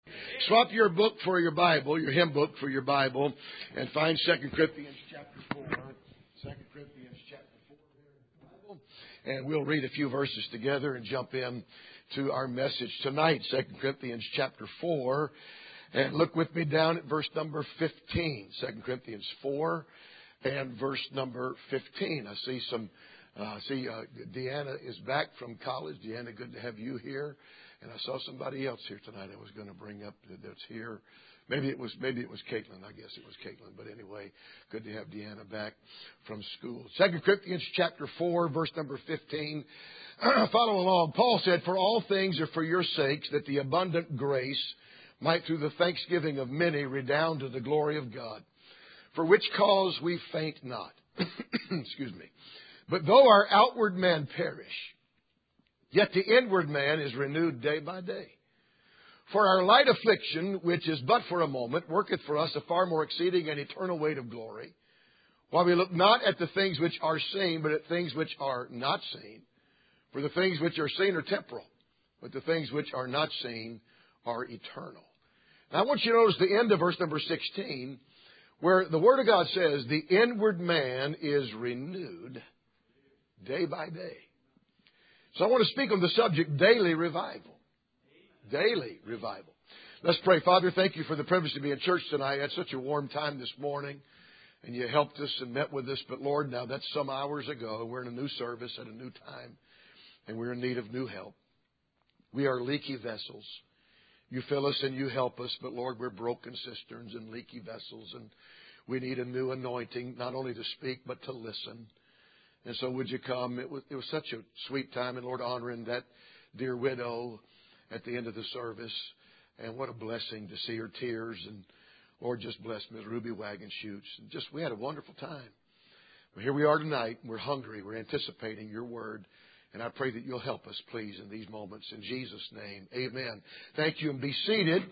Swap your book for your Bible, your hymn book for your Bible, and find 2 Corinthians chapter 4. 2 Corinthians chapter 4 there in the Bible. And we'll read a few verses together and jump in to our message tonight, 2 Corinthians chapter 4. And look with me down at verse number 15. 2 Corinthians 4 and verse number 15. I see Deanna is back from college. Deanna, good to have you here. And I saw somebody else here tonight I was going to bring up that's here. Maybe it was Caitlin. I guess it was Caitlin. But anyway, good to have Deanna back from school. 2 Corinthians chapter 4, verse number 15. Follow along. Paul said, "For all things are for your sakes, that the abundant grace might through the thanksgiving of many redound to the glory of God. For which cause we faint not." Excuse me. "But though our outward man perish, yet the inward man is renewed day by day. For our light affliction, which is but for a moment, worketh for us a far more exceeding and eternal weight of glory, while we look not at the things which are seen, but at things which are not seen. For the things which are seen are temporal, but the things which are not seen are eternal." Now I want you to notice the end of verse number 16, where the Word of God says, the inward man is renewed day by day. So I want to speak on the subject, daily revival. Daily revival. Let's pray. Father, thank you for the privilege to be in church tonight. I had such a warm time this morning, and you helped us and met with us. But Lord, now that's some hours ago. We're in a new service at a new time, and we're in need of new help. We are leaky vessels. You fill us and you help us, but Lord, we're broken cisterns and leaky vessels, and we need a new anointing, not only to speak, but to listen. And so would you come? It was such a sweet time, and Lord, honoring that dear widow at the end of the service. And what a blessing to see her tears. And Lord, just bless Ms. Ruby Wagon-Shoots. We had a wonderful time. But here we are tonight. We're hungry. We're anticipating your word. And I pray that you'll help us, please, in these moments. In Jesus' name, amen. Thank you, and be seated.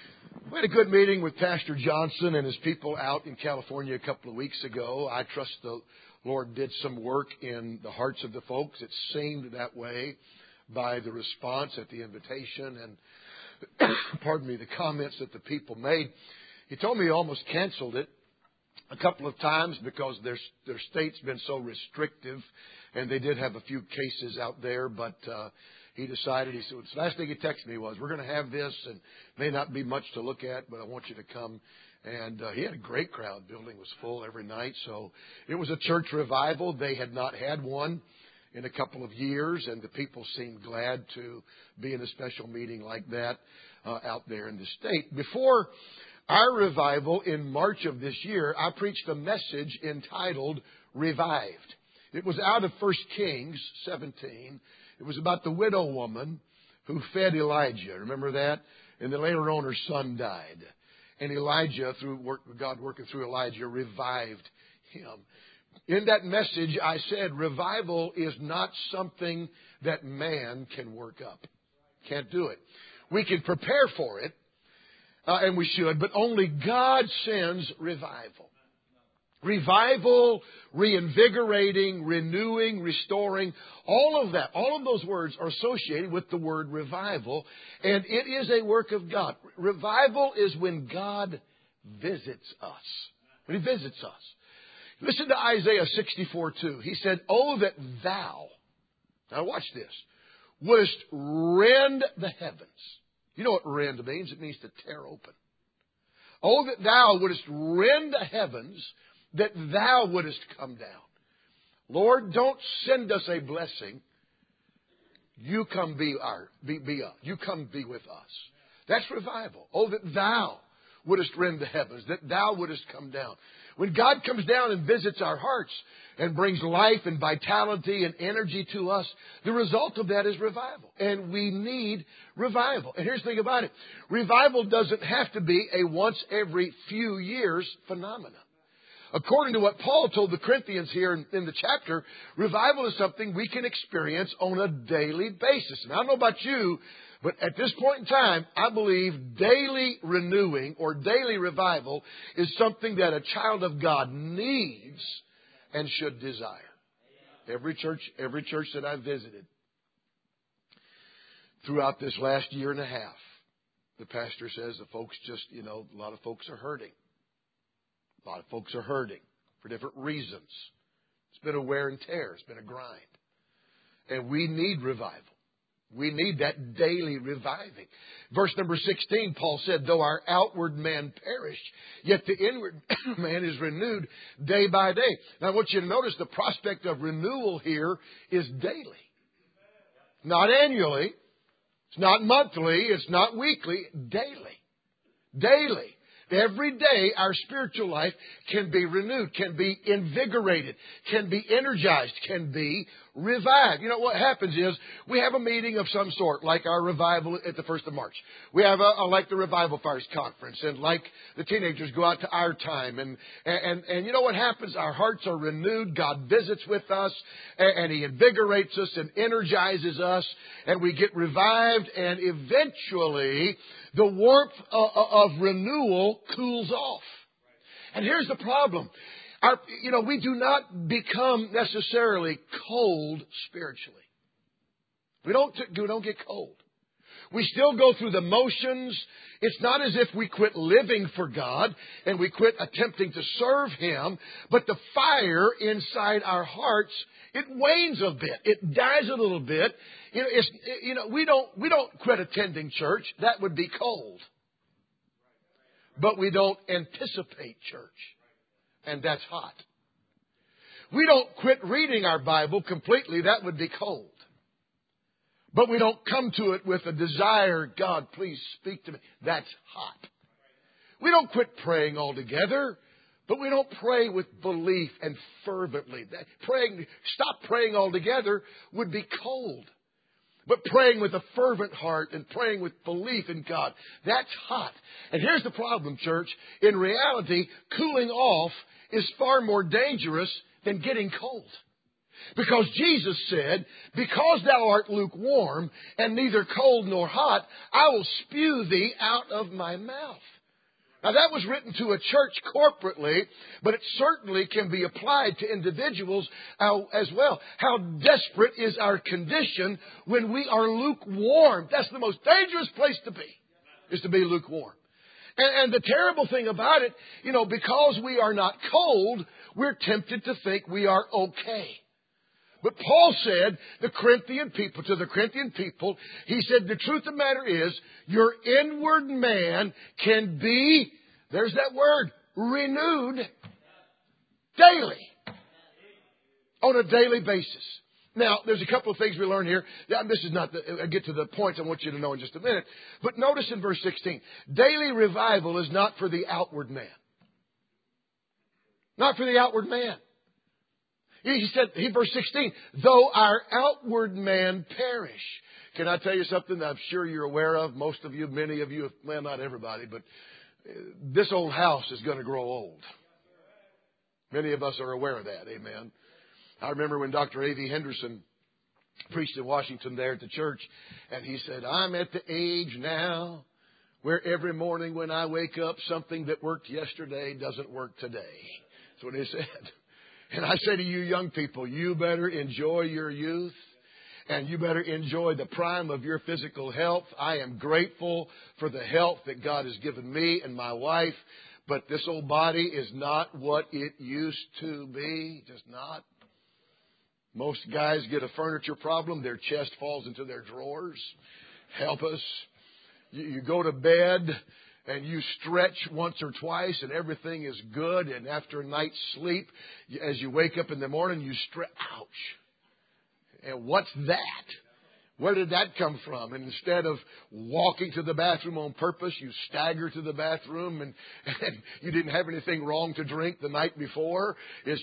We had a good meeting with Pastor Johnson and his people out in California a couple of weeks ago. I trust the Lord did some work in the hearts of the folks. It seemed that way by the response at the invitation and, pardon me, the comments that the people made. He told me he almost canceled it a couple of times because their state's been so restrictive, and they did have a few cases out there, but he decided, he said, the last thing he texted me was, "We're going to have this, and may not be much to look at, but I want you to come." And he had a great crowd. The building was full every night. So it was a church revival. They had not had one in a couple of years, and the people seemed glad to be in a special meeting like that out there in the state. Before our revival in March of this year, I preached a message entitled Revived. It was out of 1 Kings 17. It was about the widow woman who fed Elijah. Remember that? And then later on her son died. And Elijah, through God working through Elijah, revived him. In that message, I said revival is not something that man can work up. Can't do it. We can prepare for it, and we should, but only God sends revival. Revival, reinvigorating, renewing, restoring, all of that, all of those words are associated with the word revival, and it is a work of God. Revival is when God visits us. When He visits us. Listen to Isaiah 64:2. He said, "Oh, that thou," now watch this, "wouldest rend the heavens." You know what rend means? It means to tear open. "Oh, that thou wouldest rend the heavens, that thou wouldest come down." Lord, don't send us a blessing. You come be us. You come be with us. That's revival. "Oh, that thou wouldest rend the heavens, that thou wouldest come down." When God comes down and visits our hearts and brings life and vitality and energy to us, the result of that is revival. And we need revival. And here's the thing about it. Revival doesn't have to be a once every few years phenomenon. According to what Paul told the Corinthians here in the chapter, revival is something we can experience on a daily basis. And I don't know about you, but at this point in time, I believe daily renewing or daily revival is something that a child of God needs and should desire. Every church that I've visited throughout this last year and a half, The pastor says the folks a lot of folks are hurting. A lot of folks are hurting for different reasons. It's been a wear and tear. It's been a grind. And we need revival. We need that daily reviving. Verse number 16, Paul said, though our outward man perish, yet the inward man is renewed day by day. Now I want you to notice the prospect of renewal here is daily. Not annually. It's not monthly. It's not weekly. Daily. Daily. Every day our spiritual life can be renewed, can be invigorated, can be energized, can be revived. You know, what happens is we have a meeting of some sort, like our revival at the 1st of March. We have like the Revival Fires Conference, and like the teenagers go out to our time. And you know what happens? Our hearts are renewed. God visits with us, and He invigorates us and energizes us, and we get revived, and eventually the warmth of renewal cools off. And here's the problem. We do not become necessarily cold spiritually. We don't get cold. We still go through the motions. It's not as if we quit living for God and we quit attempting to serve Him, but the fire inside our hearts, it wanes a bit. It dies a little bit. We don't quit attending church. That would be cold. But we don't anticipate church. And that's hot. We don't quit reading our Bible completely. That would be cold. But we don't come to it with a desire, God, please speak to me. That's hot. We don't quit praying altogether, but we don't pray with belief and fervently. Stop praying altogether would be cold. But praying with a fervent heart and praying with belief in God, that's hot. And here's the problem, church. In reality, cooling off is far more dangerous than getting cold. Because Jesus said, because thou art lukewarm and neither cold nor hot, I will spew thee out of my mouth. Now that was written to a church corporately, but it certainly can be applied to individuals as well. How desperate is our condition when we are lukewarm. That's the most dangerous place to be, is to be lukewarm. And the terrible thing about it, because we are not cold, we're tempted to think we are okay. But Paul said to the Corinthian people, he said, the truth of the matter is, your inward man can be, there's that word, renewed daily. On a daily basis. Now, there's a couple of things we learn here. This is not I get to the points I want you to know in just a minute. But notice in verse 16, daily revival is not for the outward man. Not for the outward man. He said, verse 16, though our outward man perish. Can I tell you something that I'm sure you're aware of? Most of you, many of you, well, not everybody, but this old house is going to grow old. Many of us are aware of that. Amen. I remember when Dr. A.V. Henderson preached in Washington there at the church, and he said, I'm at the age now where every morning when I wake up, something that worked yesterday doesn't work today. That's what he said. And I say to you young people, you better enjoy your youth and you better enjoy the prime of your physical health. I am grateful for the health that God has given me and my wife, but this old body is not what it used to be. Just not. Most guys get a furniture problem. Their chest falls into their drawers. Help us. You go to bed and you stretch once or twice and everything is good. And after a night's sleep, as you wake up in the morning, you stretch. Ouch. And what's that? Where did that come from? And instead of walking to the bathroom on purpose, you stagger to the bathroom and you didn't have anything wrong to drink the night before. It's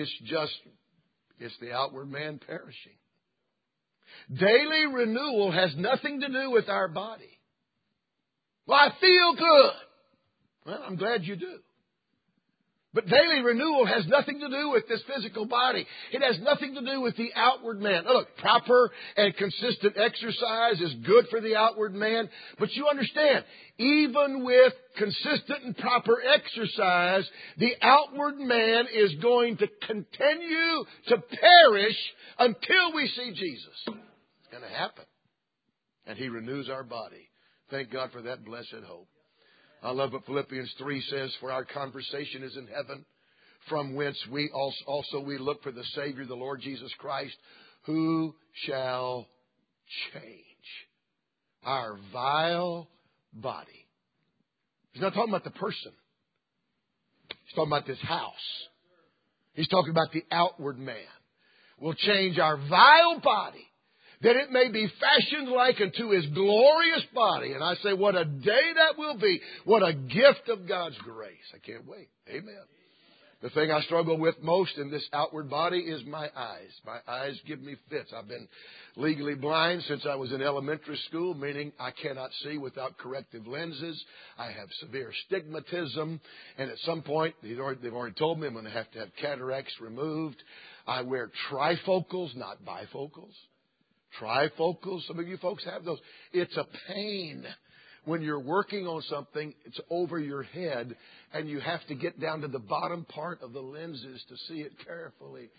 the outward man perishing. Daily renewal has nothing to do with our body. Well, I feel good. Well, I'm glad you do. But daily renewal has nothing to do with this physical body. It has nothing to do with the outward man. Now, look, proper and consistent exercise is good for the outward man. But you understand, even with consistent and proper exercise, the outward man is going to continue to perish until we see Jesus. It's going to happen. And He renews our body Thank God for that blessed hope. I love what Philippians 3 says, for our conversation is in heaven, from whence we also we look for the Savior, the Lord Jesus Christ, who shall change our vile body. He's not talking about the person. He's talking about this house. He's talking about the outward man. Will change our vile body, that it may be fashioned like unto His glorious body. And I say, what a day that will be. What a gift of God's grace. I can't wait. Amen. The thing I struggle with most in this outward body is my eyes. My eyes give me fits. I've been legally blind since I was in elementary school, meaning I cannot see without corrective lenses. I have severe stigmatism. And at some point, they've already told me I'm going to have cataracts removed. I wear trifocals, not bifocals. Trifocals. Some of you folks have those. It's a pain. When you're working on something, it's over your head, and you have to get down to the bottom part of the lenses to see it carefully.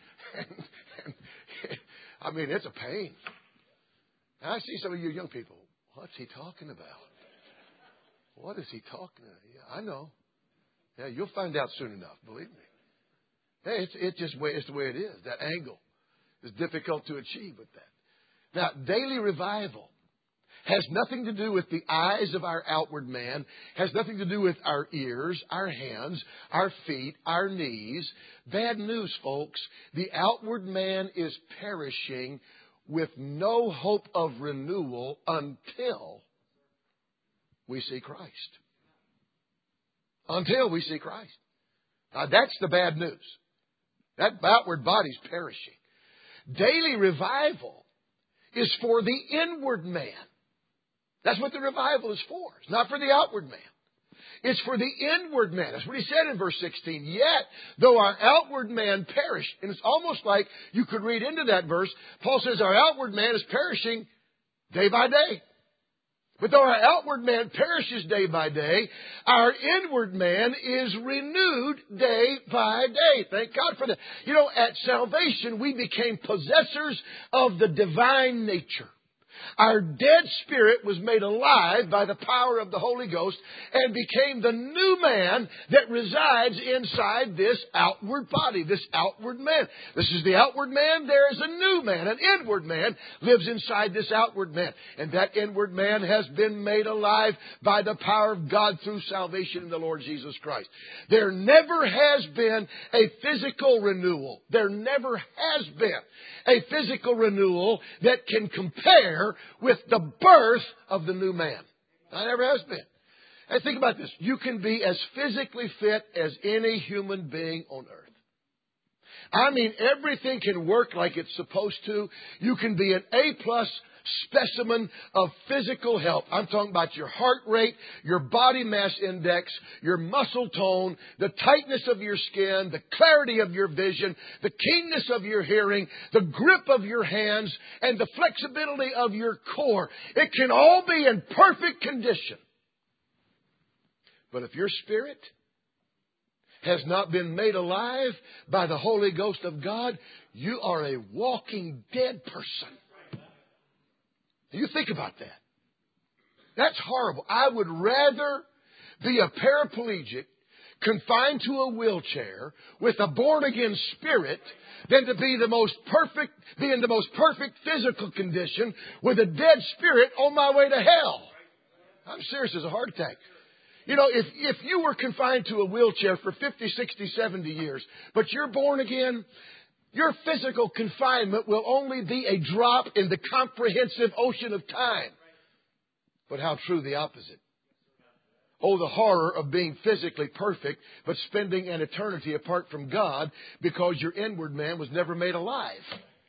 I mean, it's a pain. And I see some of you young people. What's he talking about? What is he talking about? Yeah, I know. Yeah, you'll find out soon enough, believe me. Hey, it's the way it is. That angle is difficult to achieve with that. Now, daily revival has nothing to do with the eyes of our outward man, has nothing to do with our ears, our hands, our feet, our knees. Bad news, folks. The outward man is perishing with no hope of renewal until we see Christ. Until we see Christ. Now, that's the bad news. That outward body's perishing. Daily revival is for the inward man. That's what the revival is for. It's not for the outward man. It's for the inward man. That's what he said in verse 16. Yet, though our outward man perish, and it's almost like you could read into that verse, Paul says our outward man is perishing day by day. But though our outward man perishes day by day, our inward man is renewed day by day. Thank God for that. You know, at salvation, we became possessors of the divine nature. Our dead spirit was made alive by the power of the Holy Ghost and became the new man that resides inside this outward body, this outward man. This is the outward man. There is a new man. An inward man lives inside this outward man. And that inward man has been made alive by the power of God through salvation in the Lord Jesus Christ. There never has been a physical renewal. There never has been a physical renewal that can compare with the birth of the new man. That never has been. And think about this. You can be as physically fit as any human being on earth. I mean, everything can work like it's supposed to. You can be an A+ specimen of physical health. I'm talking about your heart rate, your body mass index, your muscle tone, the tightness of your skin, the clarity of your vision, the keenness of your hearing, the grip of your hands, and the flexibility of your core. It can all be in perfect condition. But if your spirit has not been made alive by the Holy Ghost of God, you are a walking dead person. You think about that. That's horrible. I would rather be a paraplegic confined to a wheelchair with a born-again spirit than to be in the most perfect physical condition with a dead spirit on my way to hell. I'm serious as a heart attack. You know, if you were confined to a wheelchair for 50, 60, 70 years, but you're born again, your physical confinement will only be a drop in the comprehensive ocean of time. But how true the opposite. Oh, the horror of being physically perfect, but spending an eternity apart from God because your inward man was never made alive.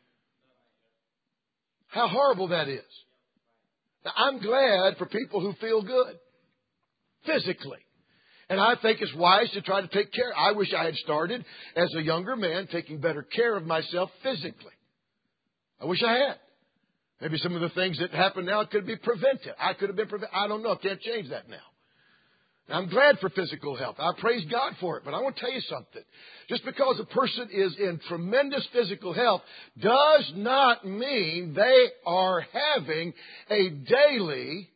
How horrible that is. Now, I'm glad for people who feel good physically. And I think it's wise to try to take care. I wish I had started as a younger man taking better care of myself physically. I wish I had. Maybe some of the things that happen now could be prevented. I could have been prevented. I don't know. Can't change that now. I'm glad for physical health. I praise God for it. But I want to tell you something. Just because a person is in tremendous physical health does not mean they are having a daily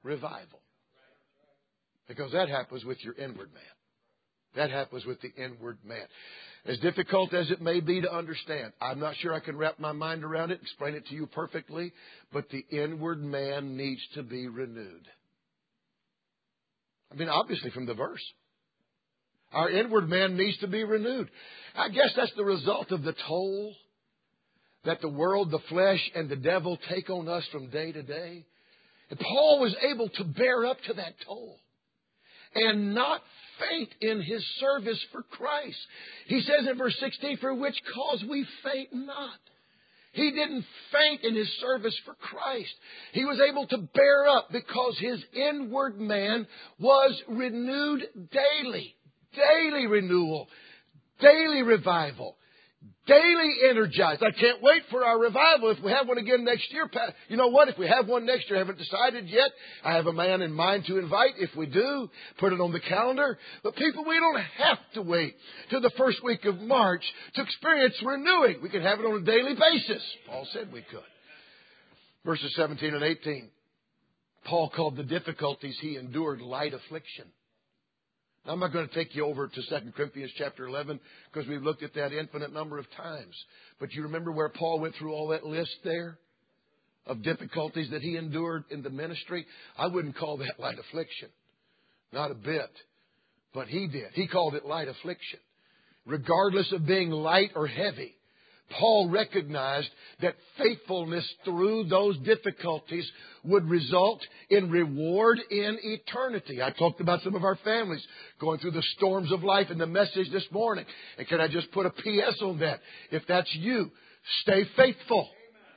revival. Because that happens with your inward man. That happens with the inward man. As difficult as it may be to understand, I'm not sure I can wrap my mind around it, explain it to you perfectly, but the inward man needs to be renewed. I mean, obviously from the verse. Our inward man needs to be renewed. I guess that's the result of the toll that the world, the flesh, and the devil take on us from day to day. And Paul was able to bear up to that toll and not faint in his service for Christ. He says in verse 16, for which cause we faint not. He didn't faint in his service for Christ. He was able to bear up because his inward man was renewed daily. Daily renewal. Daily revival. Daily energized. I can't wait for our revival. If we have one again next year, you know what? If we have one next year, I haven't decided yet. I have a man in mind to invite. If we do, put it on the calendar. But people, we don't have to wait till the first week of March to experience renewing. We can have it on a daily basis. Paul said we could. Verses 17 and 18. Paul called the difficulties he endured light affliction. Now, I'm not going to take you over to 2 Corinthians chapter 11 because we've looked at that infinite number of times. But you remember where Paul went through all that list there of difficulties that he endured in the ministry? I wouldn't call that light affliction. Not a bit. But he did. He called it light affliction. Regardless of being light or heavy, Paul recognized that faithfulness through those difficulties would result in reward in eternity. I talked about some of our families going through the storms of life in the message this morning. And can I just put a P.S. on that? If that's you, stay faithful.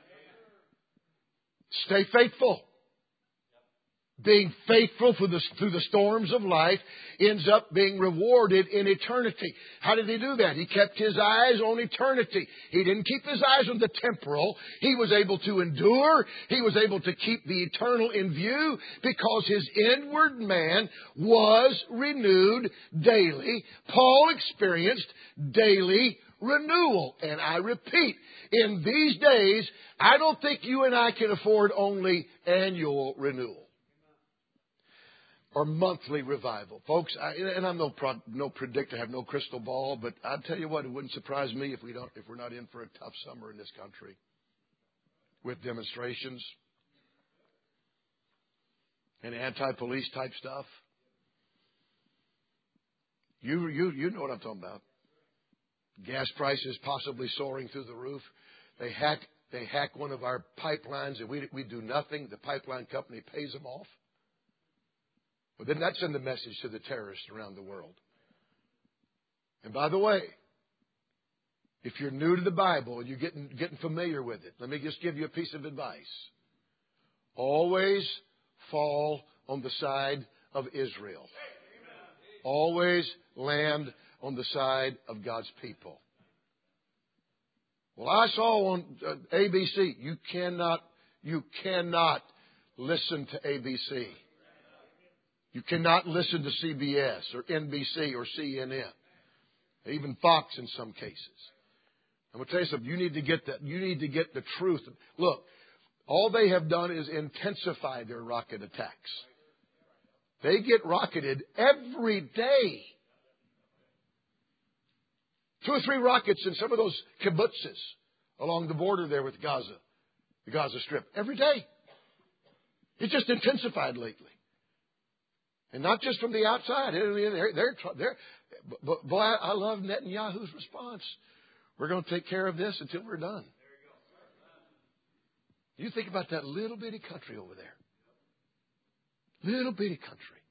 Stay faithful. Being faithful through the storms of life ends up being rewarded in eternity. How did he do that? He kept his eyes on eternity. He didn't keep his eyes on the temporal. He was able to endure. He was able to keep the eternal in view because his inward man was renewed daily. Paul experienced daily renewal. And I repeat, in these days, I don't think you and I can afford only annual renewal. Or monthly revival. Folks, I'm no predictor, I have no crystal ball, but I'll tell you what, it wouldn't surprise me if we're not in for a tough summer in this country. With demonstrations and anti-police type stuff. You know what I'm talking about. Gas prices possibly soaring through the roof. They hack one of our pipelines and we do nothing. The pipeline company pays them off. Well, then that sends a message to the terrorists around the world. And by the way, if you're new to the Bible and you're getting familiar with it, let me just give you a piece of advice. Always fall on the side of Israel. Always land on the side of God's people. Well, I saw on ABC, you cannot listen to ABC. You cannot listen to CBS or NBC or CNN, even Fox in some cases. I'm going to tell you something. You need to get that. You need to get the truth. Look, all they have done is intensify their rocket attacks. They get rocketed every day. 2 or 3 rockets in some of those kibbutzes along the border there with Gaza, the Gaza Strip, every day. It's just intensified lately. And not just from the outside. Boy, I love Netanyahu's response. We're going to take care of this until we're done. You think about that little bitty country over there. Little bitty country.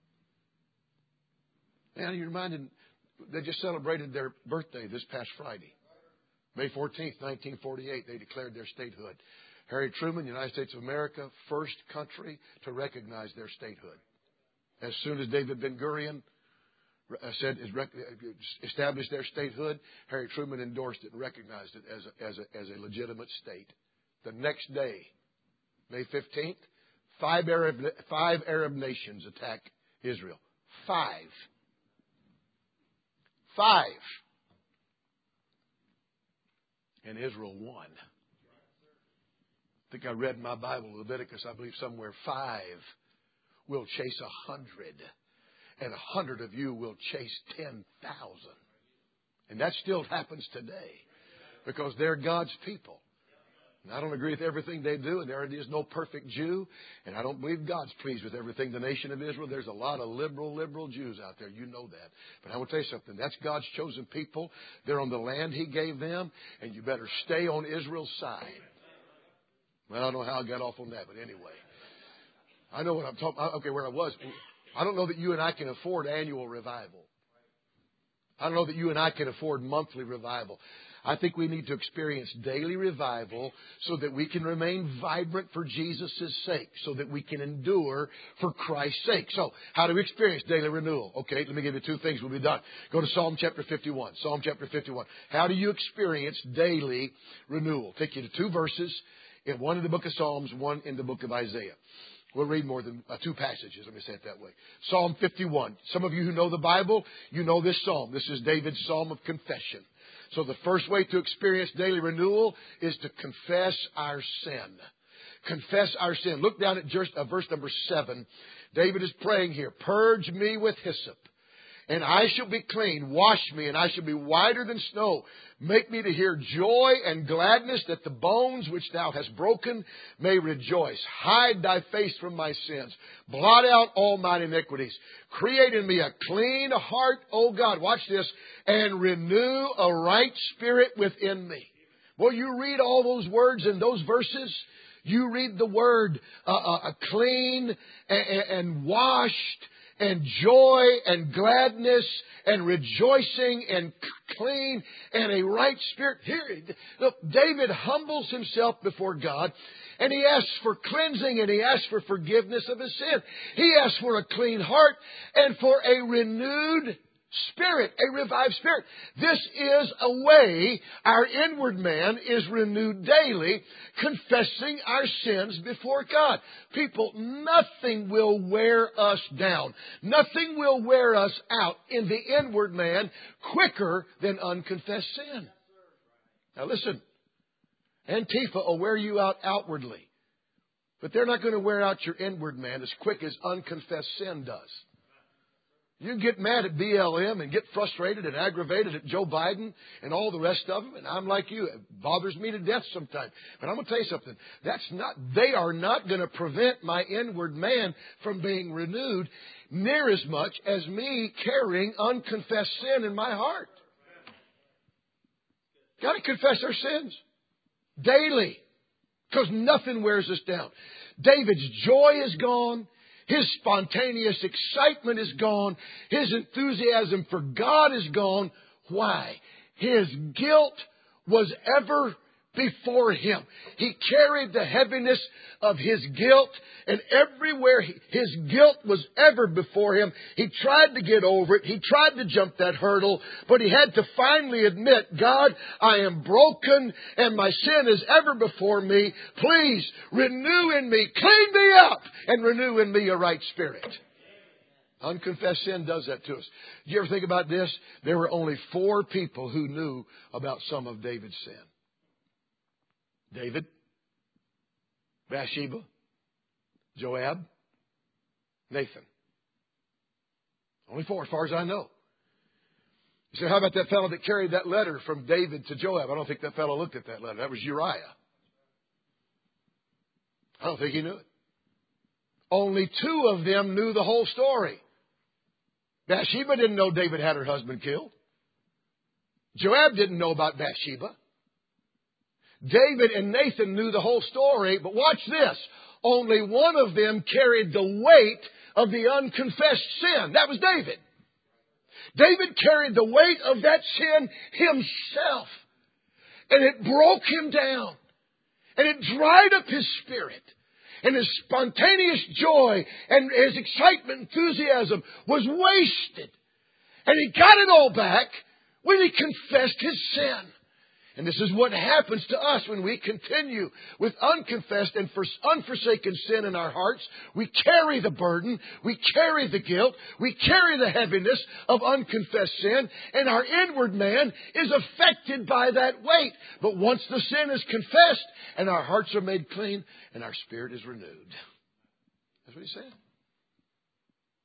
Man, you're reminded, they just celebrated their birthday this past Friday. May 14th, 1948, they declared their statehood. Harry Truman, United States of America, first country to recognize their statehood. As soon as David Ben-Gurion established their statehood, Harry Truman endorsed it and recognized it as a legitimate state. The next day, May 15th, 5 Arab nations attack Israel. 5. And Israel won. I think I read in my Bible, Leviticus, I believe somewhere 5 will chase 100. And 100 of you will chase 10,000. And that still happens today. Because they're God's people. And I don't agree with everything they do, and there is no perfect Jew. And I don't believe God's pleased with everything the nation of Israel. There's a lot of liberal Jews out there. You know that. But I will tell you something. That's God's chosen people. They're on the land He gave them. And you better stay on Israel's side. Well, I don't know how I got off on that, but anyway. I know what I'm talking about. Okay, where I was. I don't know that you and I can afford annual revival. I don't know that you and I can afford monthly revival. I think we need to experience daily revival so that we can remain vibrant for Jesus' sake, so that we can endure for Christ's sake. So, how do we experience daily renewal? Okay, let me give you two things. We'll be done. Go to Psalm chapter 51. Psalm chapter 51. How do you experience daily renewal? Take you to two verses, one in the book of Psalms, one in the book of Isaiah. We'll read more than two passages. Let me say it that way. Psalm 51. Some of you who know the Bible, you know this psalm. This is David's psalm of confession. So the first way to experience daily renewal is to confess our sin. Confess our sin. Look down at verse number 7. David is praying here. Purge me with hyssop, and I shall be clean. Wash me, and I shall be whiter than snow. Make me to hear joy and gladness, that the bones which thou hast broken may rejoice. Hide thy face from my sins. Blot out all mine iniquities. Create in me a clean heart, O God. Watch this. And renew a right spirit within me. Well, you read all those words in those verses. You read the word clean and washed, and joy and gladness and rejoicing and clean and a right spirit. Here, look, David humbles himself before God, and he asks for cleansing, and he asks for forgiveness of his sin. He asks for a clean heart and for a renewed spirit, a revived spirit. This is a way our inward man is renewed daily, confessing our sins before God. People, nothing will wear us down. Nothing will wear us out in the inward man quicker than unconfessed sin. Now listen, Antifa will wear you out outwardly, but they're not going to wear out your inward man as quick as unconfessed sin does. You get mad at BLM and get frustrated and aggravated at Joe Biden and all the rest of them. And I'm like you. It bothers me to death sometimes. But I'm going to tell you something. They are not going to prevent my inward man from being renewed near as much as me carrying unconfessed sin in my heart. Got to confess our sins daily, because nothing wears us down. David's joy is gone. His spontaneous excitement is gone. His enthusiasm for God is gone. Why? His guilt was ever before him. He carried the heaviness of his guilt, and everywhere his guilt was ever before him, he tried to get over it. He tried to jump that hurdle, but he had to finally admit, God, I am broken, and my sin is ever before me. Please renew in me, clean me up, and renew in me a right spirit. Unconfessed sin does that to us. Did you ever think about this? There were only 4 people who knew about some of David's sin. David, Bathsheba, Joab, Nathan. Only 4 as far as I know. You say, how about that fellow that carried that letter from David to Joab? I don't think that fellow looked at that letter. That was Uriah. I don't think he knew it. Only 2 of them knew the whole story. Bathsheba didn't know David had her husband killed. Joab didn't know about Bathsheba. David and Nathan knew the whole story, but watch this. Only one of them carried the weight of the unconfessed sin. That was David. David carried the weight of that sin himself. And it broke him down. And it dried up his spirit. And his spontaneous joy and his excitement, enthusiasm was wasted. And he got it all back when he confessed his sin. And this is what happens to us when we continue with unconfessed and unforsaken sin in our hearts. We carry the burden. We carry the guilt. We carry the heaviness of unconfessed sin. And our inward man is affected by that weight. But once the sin is confessed and our hearts are made clean and our spirit is renewed. That's what he said.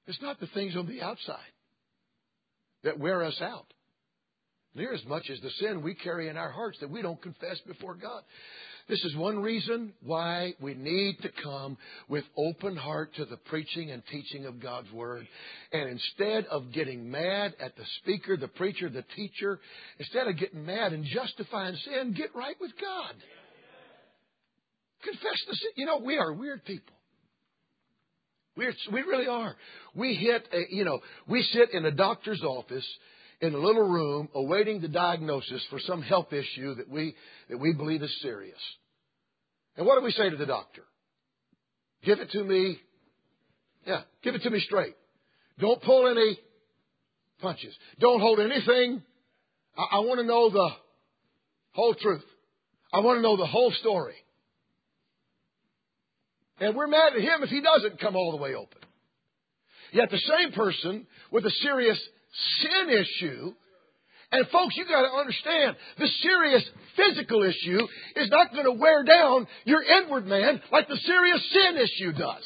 It's not the things on the outside that wear us out, near as much as the sin we carry in our hearts that we don't confess before God. This is one reason why we need to come with open heart to the preaching and teaching of God's Word. And instead of getting mad at the speaker, the preacher, the teacher, instead of getting mad and justifying sin, get right with God. Confess the sin. You know, we are weird people. We really are. We sit in a doctor's office in a little room awaiting the diagnosis for some health issue that we believe is serious. And what do we say to the doctor? Give it to me. Yeah, give it to me straight. Don't pull any punches. Don't hold anything. I want to know the whole truth. I want to know the whole story. And we're mad at him if he doesn't come all the way open. Yet the same person with a serious sin issue, and folks, you got to understand, the serious physical issue is not going to wear down your inward man like the serious sin issue does.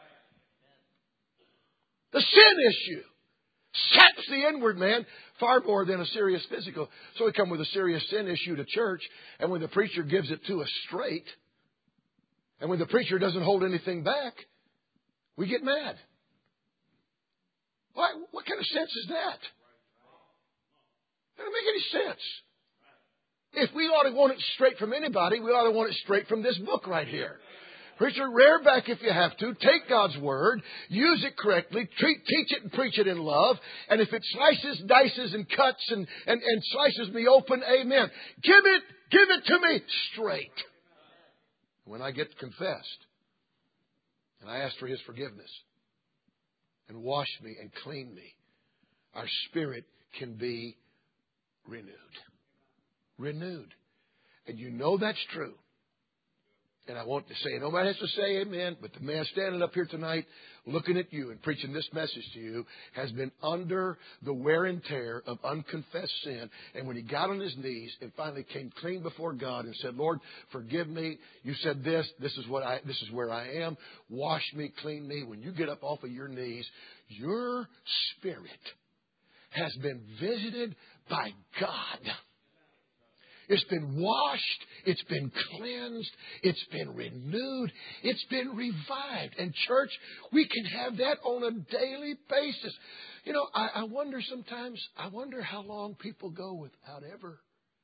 The sin issue saps the inward man far more than a serious physical. So we come with a serious sin issue to church, and when the preacher gives it to us straight, and when the preacher doesn't hold anything back, we get mad. Why? What kind of sense is that? That doesn't make any sense. If we ought to want it straight from anybody, we ought to want it straight from this book right here. Preacher, rear back if you have to. Take God's Word. Use it correctly. Teach it and preach it in love. And if it slices, dices, and cuts and slices me open, amen. Give it to me straight. When I get confessed and I ask for His forgiveness and wash me and clean me, our spirit can be renewed. Renewed. And you know that's true. And I want to say, nobody has to say amen, but the man standing up here tonight looking at you and preaching this message to you has been under the wear and tear of unconfessed sin. And when he got on his knees and finally came clean before God and said, Lord, forgive me. You said this is where I am. Wash me, clean me. When you get up off of your knees, your spirit has been visited by God. It's been washed. It's been cleansed. It's been renewed. It's been revived. And church, we can have that on a daily basis. You know, I wonder sometimes, how long people go without ever.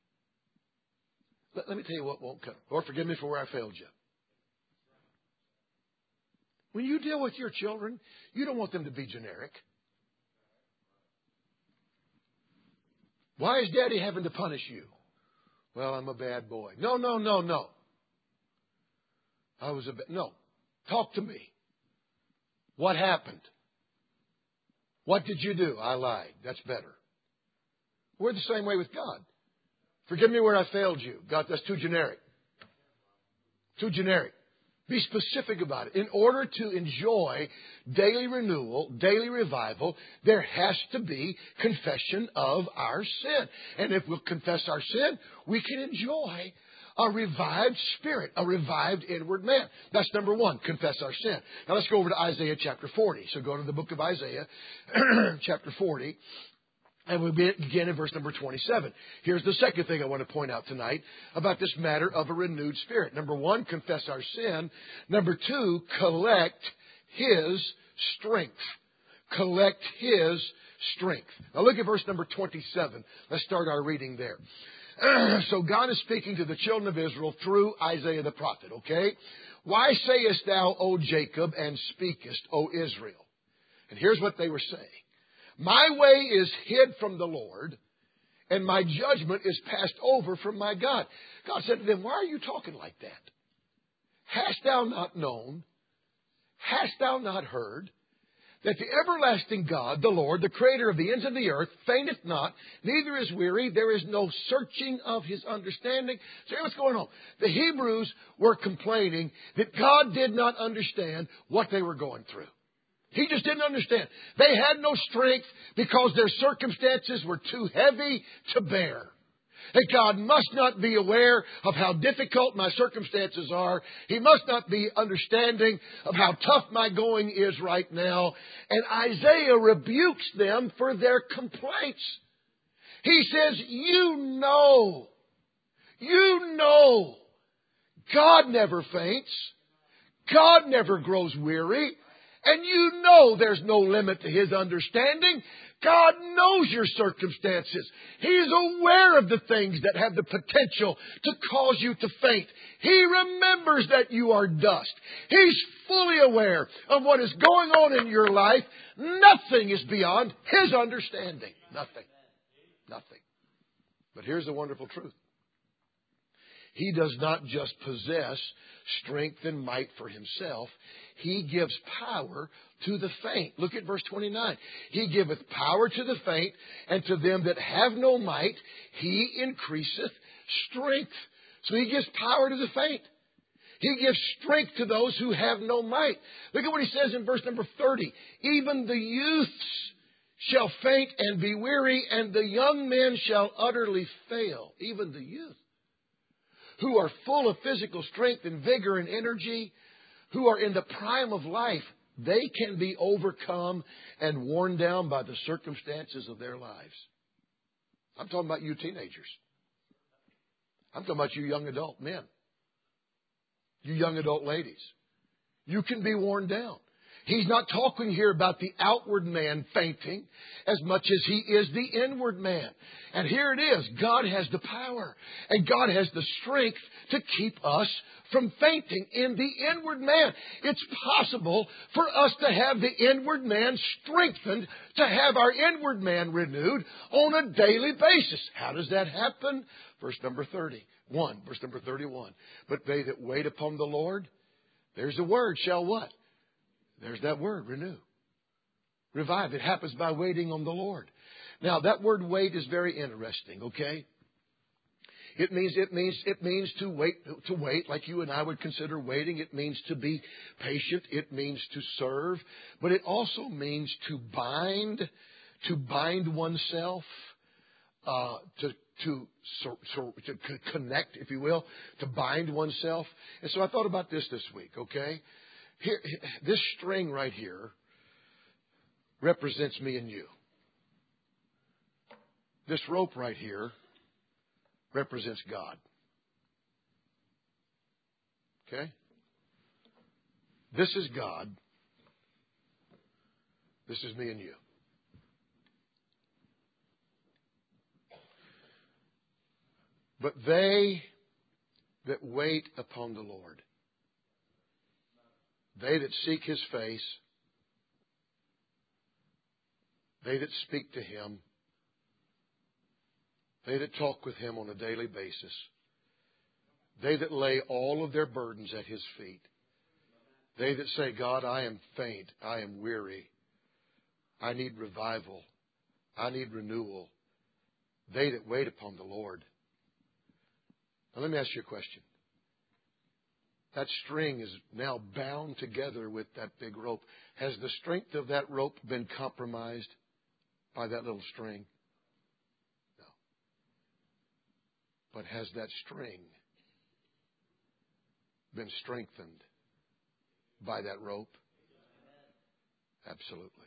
Let me tell you what won't come. Lord, forgive me for where I failed you. When you deal with your children, you don't want them to be generic. Why is Daddy having to punish you? Well, I'm a bad boy. No. No. Talk to me. What happened? What did you do? I lied. That's better. We're the same way with God. Forgive me where I failed you. God, that's too generic. Too generic. Be specific about it. In order to enjoy daily renewal, daily revival, there has to be confession of our sin. And if we'll confess our sin, we can enjoy a revived spirit, a revived inward man. That's number one, confess our sin. Now let's go over to Isaiah chapter 40. So go to the book of Isaiah, chapter 40. And we'll begin in verse number 27. Here's the second thing I want to point out tonight about this matter of a renewed spirit. Number one, confess our sin. Number two, collect His strength. Collect His strength. Now look at verse number 27. Let's start our reading there. So God is speaking to the children of Israel through Isaiah the prophet, okay? Why sayest thou, O Jacob, and speakest, O Israel? And here's what they were saying. My way is hid from the Lord, and my judgment is passed over from my God. God said to them, why are you talking like that? Hast thou not known? Hast thou not heard? That the everlasting God, the Lord, the creator of the ends of the earth, fainteth not, neither is weary. There is no searching of His understanding. So what's going on? The Hebrews were complaining that God did not understand what they were going through. He just didn't understand. They had no strength because their circumstances were too heavy to bear. That God must not be aware of how difficult my circumstances are. He must not be understanding of how tough my going is right now. And Isaiah rebukes them for their complaints. He says, you know, God never faints. God never grows weary. And you know there's no limit to His understanding. God knows your circumstances. He's aware of the things that have the potential to cause you to faint. He remembers that you are dust. He's fully aware of what is going on in your life. Nothing is beyond His understanding. Nothing. Nothing. But here's the wonderful truth. He does not just possess strength and might for Himself. He gives power to the faint. Look at verse 29. He giveth power to the faint, and to them that have no might, He increaseth strength. So He gives power to the faint. He gives strength to those who have no might. Look at what He says in verse number 30. Even the youths shall faint and be weary, and the young men shall utterly fail. Even the youth, who are full of physical strength and vigor and energy, who are in the prime of life, they can be overcome and worn down by the circumstances of their lives. I'm talking about you teenagers. I'm talking about you young adult men. You young adult ladies. You can be worn down. He's not talking here about the outward man fainting as much as he is the inward man. And here it is. God has the power and God has the strength to keep us from fainting in the inward man. It's possible for us to have the inward man strengthened, to have our inward man renewed on a daily basis. How does that happen? Verse number 31. Verse number 31. But they that wait upon the Lord, there's the word, shall what? There's that word, renew. Revive. It happens by waiting on the Lord. Now, that word wait is very interesting, okay? It means to wait like you and I would consider waiting. It means to be patient. It means to serve. But it also means to bind oneself, to connect, if you will, to bind oneself. And so I thought about this week, okay? Here, this string right here represents me and you. This rope right here represents God. Okay? This is God. This is me and you. But they that wait upon the Lord, they that seek His face, they that speak to Him, they that talk with Him on a daily basis, they that lay all of their burdens at His feet, they that say, God, I am faint, I am weary, I need revival, I need renewal, they that wait upon the Lord. Now let me ask you a question. That string is now bound together with that big rope. Has the strength of that rope been compromised by that little string? No. But has that string been strengthened by that rope? Absolutely.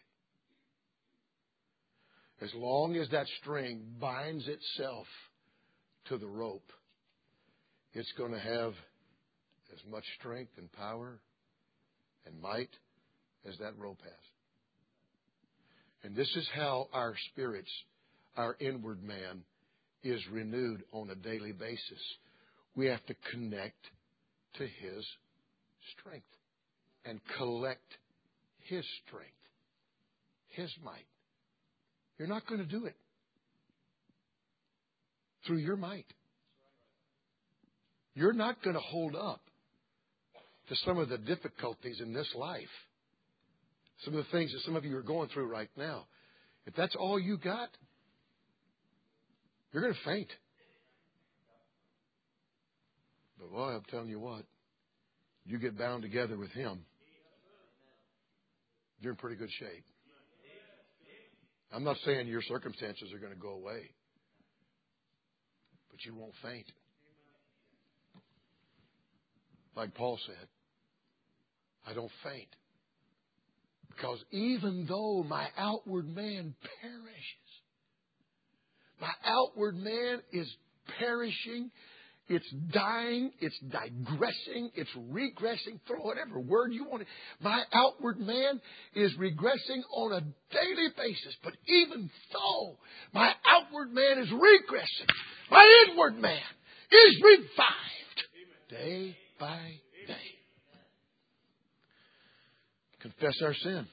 As long as that string binds itself to the rope, it's going to have as much strength and power and might as that rope has. And this is how our spirits, our inward man, is renewed on a daily basis. We have to connect to His strength and collect His strength, His might. You're not going to do it through your might. You're not going to hold up to some of the difficulties in this life. Some of the things that some of you are going through right now. If that's all you got, you're going to faint. But boy, I'm telling you what, you get bound together with Him, you're in pretty good shape. I'm not saying your circumstances are going to go away. but you won't faint. Like Paul said, I don't faint. Because even though my outward man perishes, my outward man is perishing, it's dying, it's digressing, it's regressing, throw whatever word you want. My outward man is regressing on a daily basis. But even though my outward man is regressing, my inward man is revived day by day. Confess our sin.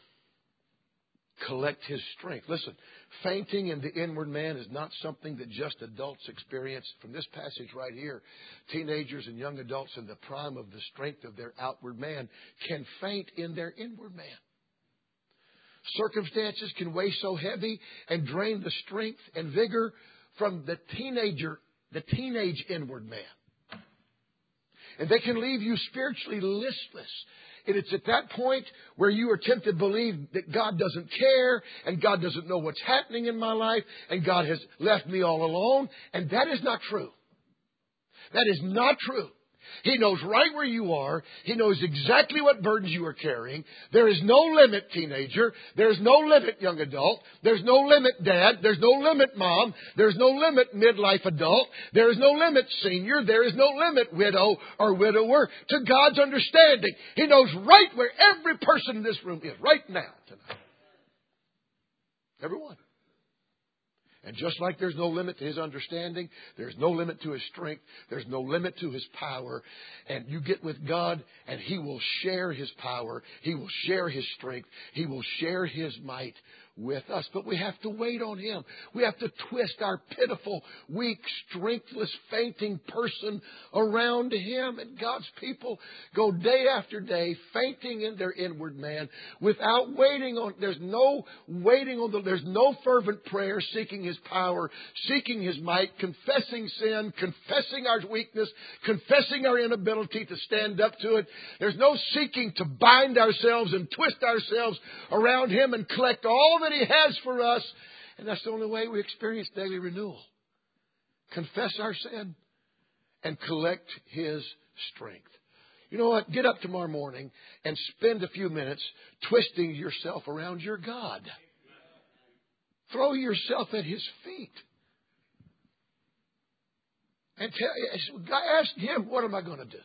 Collect His strength. Listen, fainting in the inward man is not something that just adults experience. From this passage right here, teenagers and young adults in the prime of the strength of their outward man can faint in their inward man. Circumstances can weigh so heavy and drain the strength and vigor from the teenage inward man. And they can leave you spiritually listless. And it's at that point where you are tempted to believe that God doesn't care and God doesn't know what's happening in my life and God has left me all alone. And that is not true. That is not true. He knows right where you are. He knows exactly what burdens you are carrying. There is no limit, teenager. There's no limit, young adult. There's no limit, dad. There's no limit, mom. There's no limit, midlife adult. There is no limit, senior. There is no limit, widow or widower, to God's understanding. He knows right where every person in this room is right now tonight. Everyone. And just like there's no limit to His understanding, there's no limit to His strength, there's no limit to His power. And you get with God and He will share His power, He will share His strength, He will share His might with us. But we have to wait on Him. We have to twist our pitiful, weak, strengthless, fainting person around Him. And God's people go day after day fainting in their inward man without waiting on. There's no waiting on there's no fervent prayer seeking His power, seeking His might, confessing sin, confessing our weakness, confessing our inability to stand up to it. There's no seeking to bind ourselves and twist ourselves around Him and collect all that He has for us. And that's the only way we experience daily renewal. Confess our sin and collect His strength. You know what? Get up tomorrow morning and spend a few minutes twisting yourself around your God. Throw yourself at His feet. And ask Him, what am I going to do?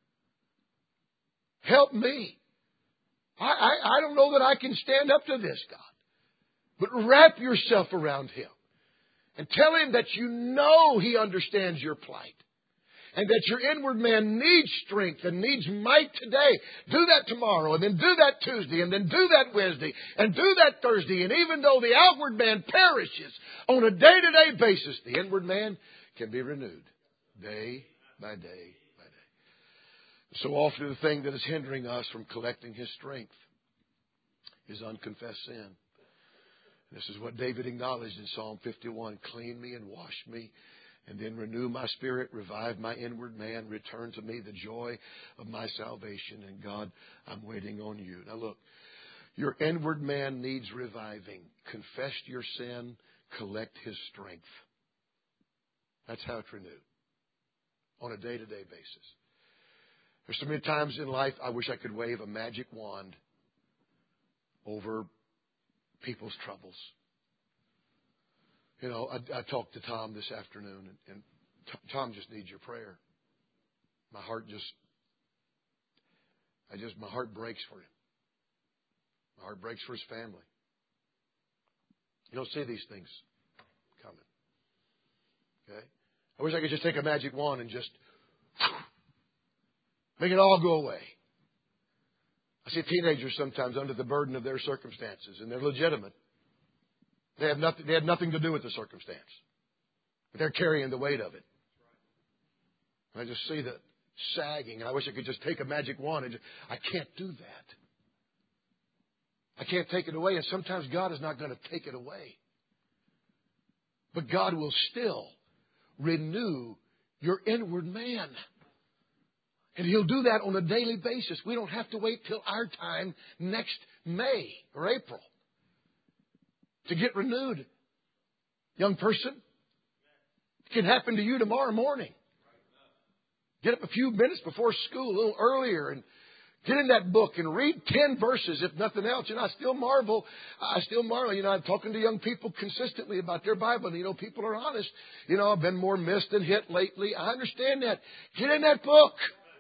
Help me. I don't know that I can stand up to this, God. But wrap yourself around Him and tell Him that you know He understands your plight and that your inward man needs strength and needs might today. Do that tomorrow, and then do that Tuesday, and then do that Wednesday, and do that Thursday. And even though the outward man perishes on a day-to-day basis, the inward man can be renewed day by day by day. So often the thing that is hindering us from collecting His strength is unconfessed sin. This is what David acknowledged in Psalm 51. Clean me and wash me, and then renew my spirit, revive my inward man, return to me the joy of my salvation. And God, I'm waiting on you. Now look, your inward man needs reviving. Confess your sin, collect His strength. That's how it's renewed on a day-to-day basis. There's so many times in life I wish I could wave a magic wand over people's troubles. You know, I talked to Tom this afternoon, and Tom just needs your prayer. My heart my heart breaks for him. My heart breaks for his family. You don't see these things coming. Okay? I wish I could just take a magic wand and just make it all go away. I see teenagers sometimes under the burden of their circumstances, and they're legitimate. They have nothing to do with the circumstance, but they're carrying the weight of it. And I just see the sagging. I wish I could just take a magic wand and I can't do that. I can't take it away, and sometimes God is not going to take it away. But God will still renew your inward man. And He'll do that on a daily basis. We don't have to wait till our time next May or April to get renewed. Young person, It can happen to you tomorrow morning. Get up a few minutes before school, a little earlier, and get in that book and read 10 verses, if nothing else. I still marvel. I'm talking to young people consistently about their Bible. And, people are honest. I've been more missed than hit lately. I understand that. Get in that book.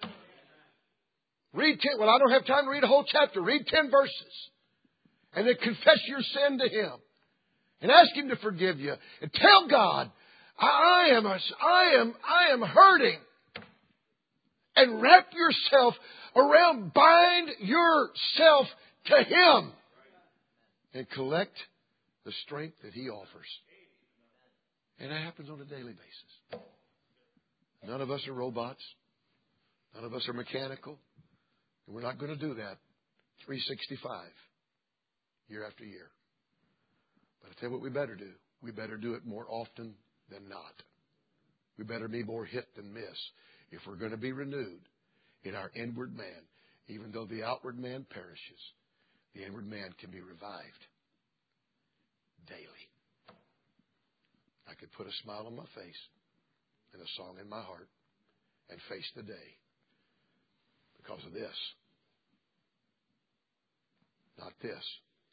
Read 10. Well, I don't have time to read a whole chapter. Read 10 verses. And then confess your sin to Him. And ask Him to forgive you. And tell God, I am hurting. And wrap yourself around, bind yourself to Him. And collect the strength that He offers. And that happens on a daily basis. None of us are robots. None of us are mechanical. And we're not going to do that 365 year after year. But I tell you what we better do. We better do it more often than not. We better be more hit than miss. If we're going to be renewed in our inward man, even though the outward man perishes, the inward man can be revived daily. I could put a smile on my face and a song in my heart and face the day because of this. Not this.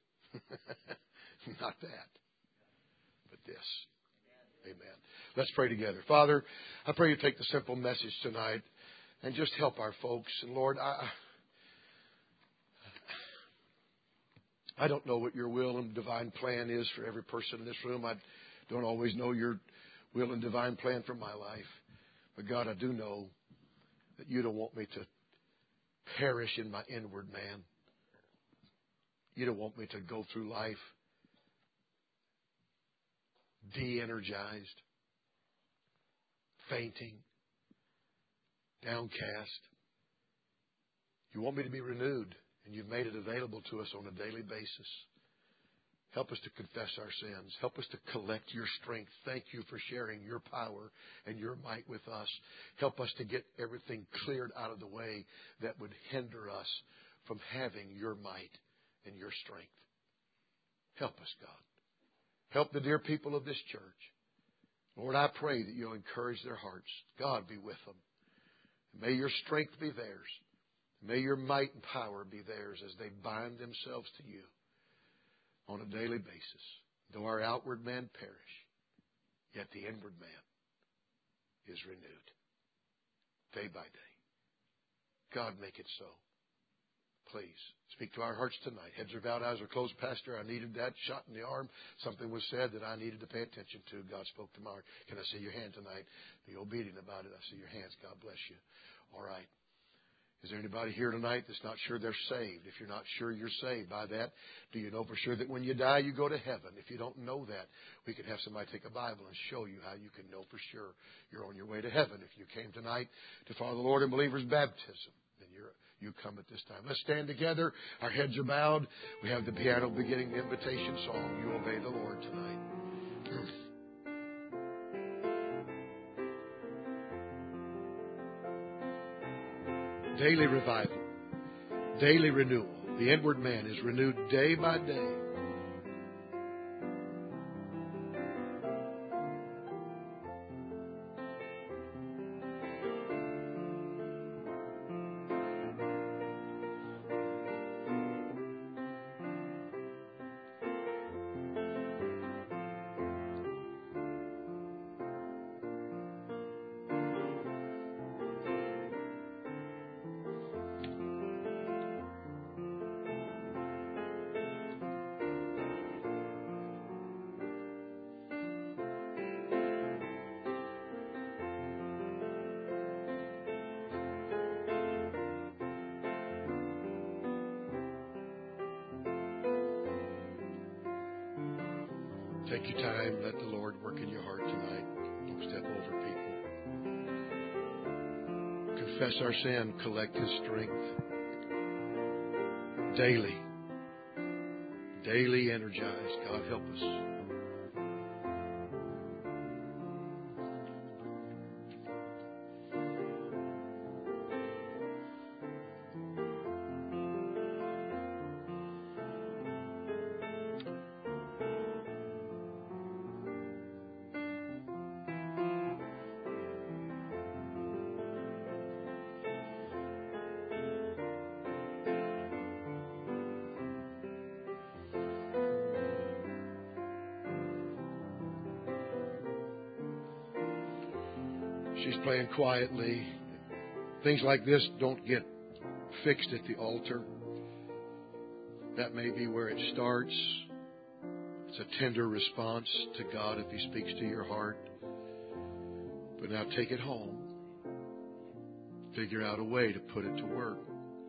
Not that. But this. Amen. Let's pray together. Father, I pray you take the simple message tonight and just help our folks. And Lord, I don't know what your will and divine plan is for every person in this room. I don't always know your will and divine plan for my life. But God, I do know that you don't want me to perish in my inward man. You don't want me to go through life de-energized, fainting, downcast. You want me to be renewed, and you've made it available to us on a daily basis. Help us to confess our sins. Help us to collect your strength. Thank you for sharing your power and your might with us. Help us to get everything cleared out of the way that would hinder us from having your might and your strength. Help us, God. Help the dear people of this church. Lord, I pray that you'll encourage their hearts. God, be with them. May your strength be theirs. May your might and power be theirs as they bind themselves to you on a daily basis. Though our outward man perish, yet the inward man is renewed day by day. God, make it so. Please speak to our hearts tonight. Heads are bowed, eyes are closed. Pastor, I needed that shot in the arm. Something was said that I needed to pay attention to. God spoke to my heart. Can I see your hand tonight? Be obedient about it. I see your hands. God bless you. All right. Is there anybody here tonight that's not sure they're saved? If you're not sure you're saved by that, do you know for sure that when you die, you go to heaven? If you don't know that, we could have somebody take a Bible and show you how you can know for sure you're on your way to heaven. If you came tonight to follow the Lord in believer's baptism, then you come at this time. Let's stand together. Our heads are bowed. We have the piano beginning the invitation song. You obey the Lord tonight. Daily revival. Daily renewal. The inward man is renewed day by day. Take your time. Let the Lord work in your heart tonight. Don't step over people. Confess our sin. Collect His strength. Daily. Daily energized. God help us. She's playing quietly. Things like this don't get fixed at the altar. That may be where it starts. It's a tender response to God if He speaks to your heart. But now take it home. Figure out a way to put it to work.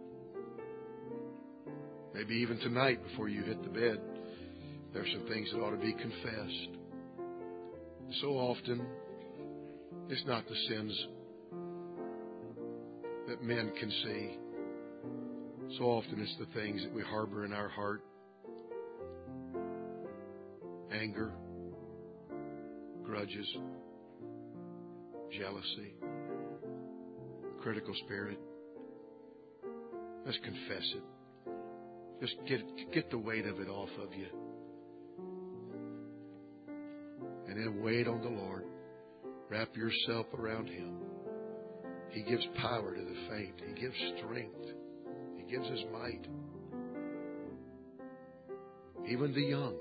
Maybe even tonight before you hit the bed, there's some things that ought to be confessed. So often, it's not the sins that men can see. So often it's the things that we harbor in our heart. Anger, grudges, jealousy, critical spirit. Let's confess it. Just get the weight of it off of you. And then wait on the Lord. Wrap yourself around Him. He gives power to the faint. He gives strength. He gives His might. Even the young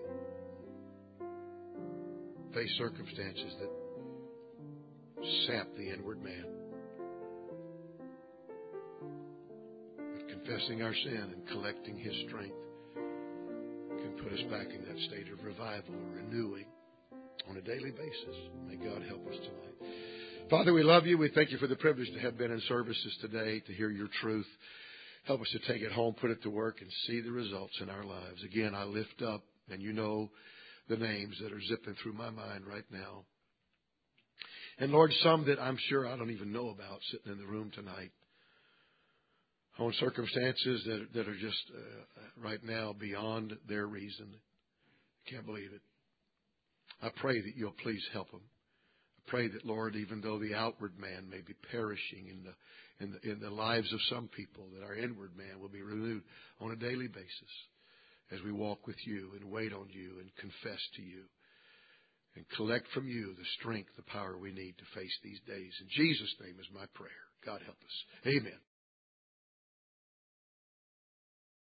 face circumstances that sap the inward man. But confessing our sin and collecting His strength can put us back in that state of revival or renewing on a daily basis. May God help us tonight. Father, we love You. We thank You for the privilege to have been in services today, to hear Your truth. Help us to take it home, put it to work, and see the results in our lives. Again, I lift up, and You know the names that are zipping through my mind right now. And Lord, some that I'm sure I don't even know about sitting in the room tonight. On circumstances that are just right now beyond their reason. Can't believe it. I pray that You'll please help them. I pray that, Lord, even though the outward man may be perishing in the lives of some people, that our inward man will be renewed on a daily basis as we walk with You and wait on You and confess to You and collect from You the strength, the power we need to face these days. In Jesus' name is my prayer. God help us. Amen.